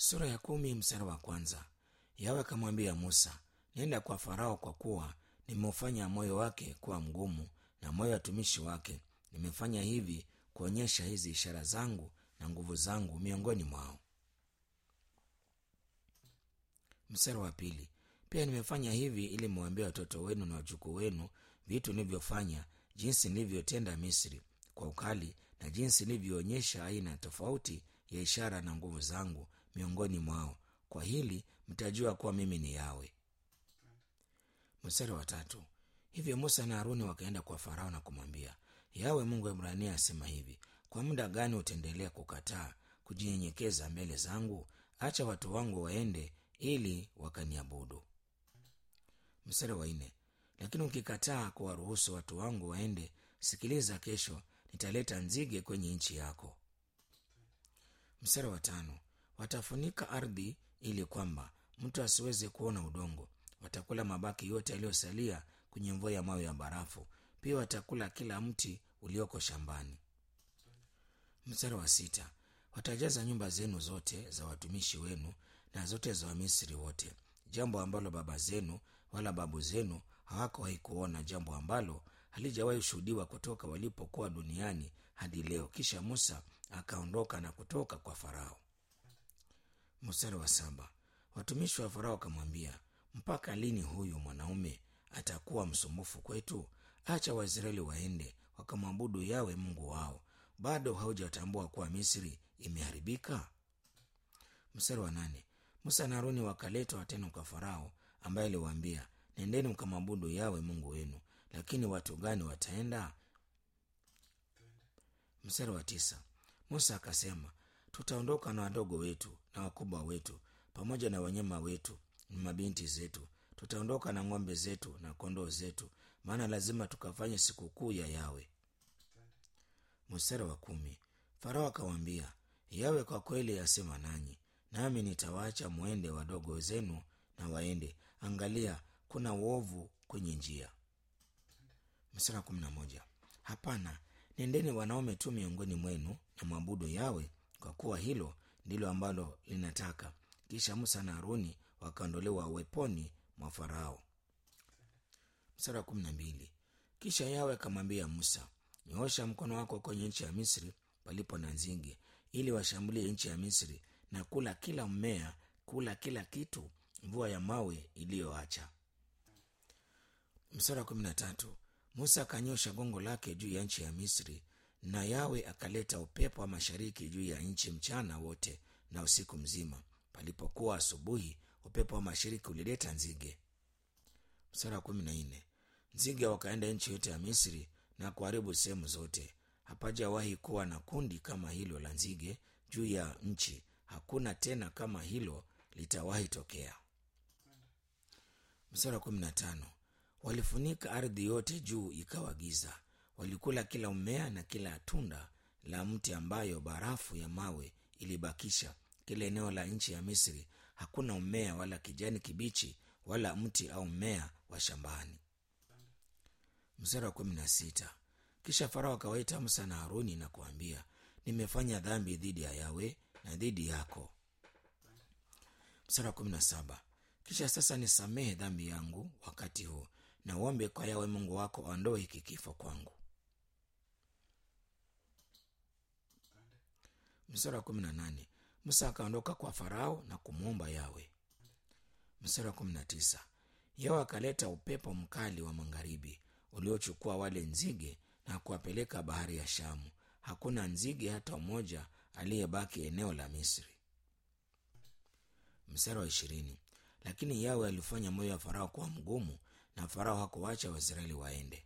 Sura ya 10 mstari wa kwanza. Yawe akamwambia Musa, nenda kwa Farao, kwa kuwa nimeufanya moyo wake kuwa mgumu na moyo wa watumishi wake. Nimefanya hivi kuonyesha hizi ishara zangu na nguvu zangu miongoni mwao. Mstari wa pili. Pia nimefanya hivi ili muambie watoto wenu na wajukuu wenu vitu nilivyofanya, jinsi nilivyotenda Misri kwa ukali, na jinsi nilivyoonyesha aina tofauti ya ishara na nguvu zangu miongoni mwao. Kwa hili mtajua kuwa mimi ni Yawe. Mstari wa tatu. Hivyo Musa na Haruni wakaenda kwa Farao na kumwambia, Yawe Mungu wa Ibrania asema hivi, kwa muda gani utaendelea kukataa kujinyenyekeza mbele zangu? Acha watu wangu waende ili wakaniabudu. Mstari wa nne. Lakini ukikataa kuwaruhusu watu wangu waende, sikiliza, kesho nitaleta nzige kwenye nchi yako. Mstari wa tano. Watafunika ardhi ili kwamba mtu asiweze kuona udongo. Watakula mabaki yote yaliyosalia kwenye mvua ya mawe ya barafu. Pia watakula kila mti ulioko shambani. Mstari wa sita. Watajaza nyumba zenu zote za watumishi wenu na zote za Wamisri wote, jambo ambalo baba zenu wala babu zenu hawakuwahi kuona, jambo ambalo halijawahi shuhudiwa kutoka walipokuwa duniani hadi leo. Kisha Musa akaondoka na kutoka kwa Farao. Mstari wa saba. Watumishi wa Farao wakamwambia, mpaka lini huyu mwanaume atakuwa msumbufu kwetu? Acha Waisraeli waende wakamwabudu Yawe Mungu wao. Bado haujatambua kuwa Misri imeharibika? Mstari wa nane. Musa na Haruni wakaletwa tena kwa Farao, ambaye aliwaambia, nendeni mkamwabudu Yawe Mungu wenu. Lakini watu gani wataenda? Mstari wa tisa. Musa akasema, tutaondoka na wadogo wetu na wakubwa wetu pamoja na wanyama wetu na mabinti zetu. Tutaondoka na ng'ombe zetu na kondoo zetu, maana lazima tukafanye sikukuu ya Yawe. Mstari wa kumi. Farao akawaambia, Yawe kwa kweli asema nanyi, nami nitawaacha mwende wadogo zenu na waende. Angalia, kuna uovu kwenye njia. Mstari wa 11. Hapana, nendeni wanaume tu miongoni mwenu na mwabudu Yawe, kwa kuwa hilo ndilo ambalo linataka. Kisha Musa na Haruni wakaondolewa uweponi mwa Farao. Mstari wa 12. Kisha Yawe akamwambia Musa, nyoosha mkono wako kwenye nchi ya Misri palipo na nzige, ili washambulie nchi ya Misri na kula kila mmea, kula kila kitu mvua ya mawe iliyoacha. Mstari wa 13. Musa akanyosha gongo lake juu ya nchi ya Misri, na Yawe akaleta upepo wa mashariki juu ya nchi mchana wote na usiku mzima. Palipokuwa asubuhi, upepo wa mashariki ulileta nzige. Mstari wa 14. Nzige wakaenda nchi yote ya Misri na kuharibu sehemu zote. Hapajawahi kuwa na kundi kama hilo la nzige juu ya nchi, hakuna tena kama hilo litawahi tokea. Mstari wa 15. Walifunika ardhi yote, juu ikawa giza. Walikula kila mmea na kila tunda la mti ambayo barafu ya mawe ilibakisha. Kila eneo la nchi ya Misri hakuna mmea wala kijani kibichi wala mti au mmea wa shambani. Mstari wa 16. Kisha Farao akawaita Musa na Haruni na kuambia, nimefanya dhambi dhidi ya Yawe na dhidi yako. Mstari wa 17. Kisha sasa nisamehe dhambi yangu wakati huu, na uombe kwa Yawe Mungu wako aondoe hiki kifo kwangu. Mstari wa 18. Musa akaondoka kwa Farao na kumwomba Yawe. Mstari wa 19. Yawe akaleta upepo mkali wa magharibi uliochukua wale nzige na kuwapeleka bahari ya Shamu. Hakuna nzige hata mmoja aliyebaki eneo la Misri. Mstari wa 20. Lakini Yawe alifanya moyo wa Farao kuwa mgumu, na Farao hakuacha Waisraeli waende.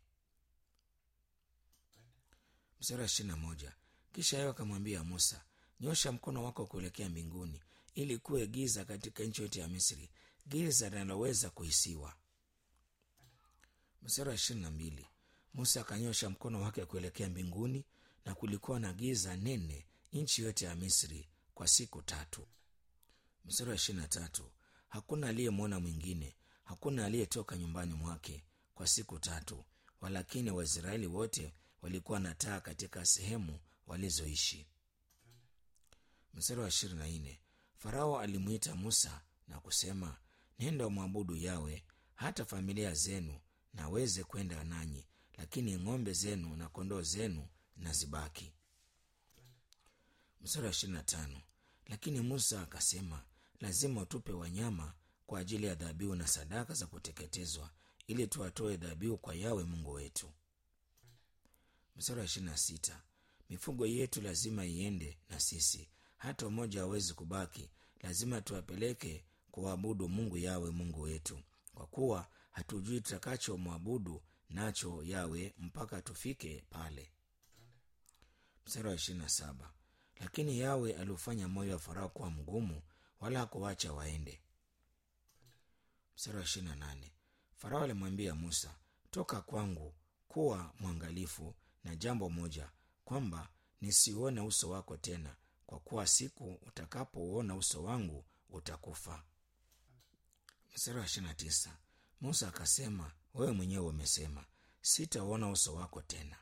Mstari wa 21. Kisha Yawe akamwambia Musa, nyosha mkono wako kuelekea mbinguni, ili kuwe giza katika nchi yote ya Misri, giza linaloweza kuhisiwa. Mstari wa 22. Musa akanyosha mkono wake kuelekea mbinguni, na kulikuwa na giza nene nchi yote ya Misri kwa siku 3. Mstari wa 23. Hakuna aliyemwona mwingine, hakuna aliyetoka nyumbani mwake kwa siku 3, walakini Waisraeli wote walikuwa na taa katika sehemu walizoishi. Mstari wa 24. Farao alimwita Musa na kusema, nenda umwabudu Yawe, hata familia zenu na weze kwenda nanyi, lakini ng'ombe zenu na kondoo zenu na zibaki. Mstari wa 25. Lakini Musa akasema, lazima utupe wanyama kwa ajili ya dhabihu na sadaka za kuteketezwa, ili tuwatoe dhabihu kwa Yawe Mungu wetu. Mstari wa 26. Mifugo yetu lazima iende na sisi, hata mmoja hawezi kubaki. Lazima tuwapeleke kuabudu Mungu Yawe Mungu wetu, kwa kuwa hatujui tutakacho mwabudu nacho Yawe mpaka tufike pale. Mstari wa 27. Lakini Yawe aliufanya moyo wa Farao kuwa mgumu, wala hakuacha waende. Mstari wa 28. Farao alimwambia Musa, toka kwangu, kuwa mwangalifu na jambo moja, kwamba nisiuone uso wako tena, kwa kuwa siku utakapouona uso wangu utakufa. Mstari wa 29. Musa akasema, wewe mwenyewe umesema, sitauona uso wako tena.